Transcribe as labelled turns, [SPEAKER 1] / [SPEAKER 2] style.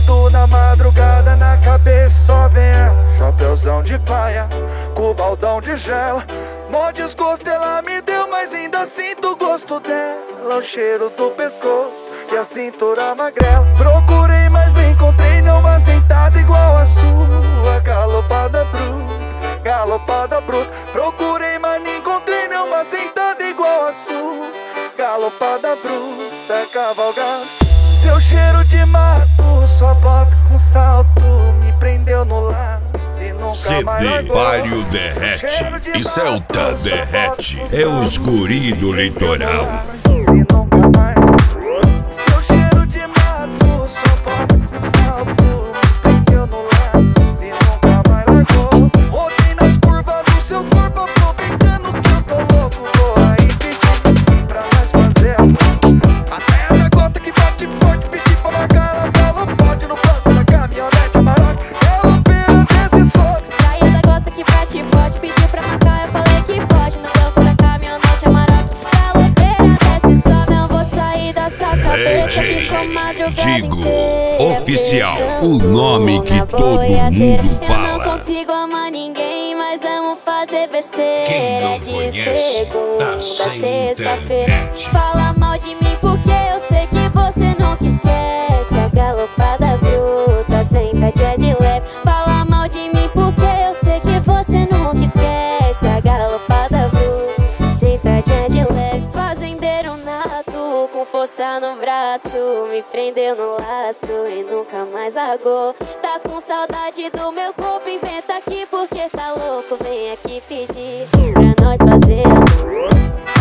[SPEAKER 1] Acordo na madrugada, na cabeça só vem ela. Chapéuzão de paia, com baldão de gelo. Mó desgosto ela me deu, mas ainda sinto o gosto dela. O cheiro do pescoço e a cintura magrela. Procurei, mas não encontrei nenhuma sentada igual a sua. Galopada bruta, galopada bruta. Procurei, mas não encontrei nenhuma sentada igual a sua. Galopada bruta, cavalgada. Seu cheiro de mato, sua bota com salto me prendeu no laço e nunca mais largou.
[SPEAKER 2] Palio derrete e Celta derrete. É os guri do litoral.
[SPEAKER 1] E nunca mais. Seu cheiro de mato, sua bota com salto me prendeu no laço e nunca mais largou. Rodei nas curvas do seu corpo, aproveitando que eu tô louco. Vou aí pedir pra nós fazer amor. Até na gota que bate forte, pedi pra marcar. Ela falou pode no banco da caminhonete Amarok. Galopeira desse soco.
[SPEAKER 3] Praia da gosta que bate forte, pedi pra marcar. Eu falei que pode no banco da caminhonete Amarok. Galopeira desce só, não vou sair da sua cabeça. Ficou madrugada
[SPEAKER 2] Digo
[SPEAKER 3] inteira
[SPEAKER 2] oficial,
[SPEAKER 3] pensando
[SPEAKER 2] o nome que
[SPEAKER 3] na
[SPEAKER 2] todo
[SPEAKER 3] boiadeira.
[SPEAKER 2] mundo
[SPEAKER 3] Eu
[SPEAKER 2] fala.
[SPEAKER 3] não consigo amar ninguém, mas amo fazer
[SPEAKER 2] Quem
[SPEAKER 3] besteira.
[SPEAKER 2] não
[SPEAKER 3] De
[SPEAKER 2] conhece,
[SPEAKER 3] segunda
[SPEAKER 2] tá
[SPEAKER 3] a
[SPEAKER 2] sem
[SPEAKER 3] sexta-feira.
[SPEAKER 2] internet.
[SPEAKER 3] Fala mal de mim porque eu sei que você nunca esquece. A galopada bruta, sentadinha de leve. Fala mal de mim porque eu sei que você nunca esquece. A galopada bruta, sentadinha de leve. Fazendeiro nato, com força no braço, me prendeu no laço e nunca mais largou. Tá com saudade do meu corpo, inventa aqui porque tá louco. Vem aqui pedir pra nós fazer amor.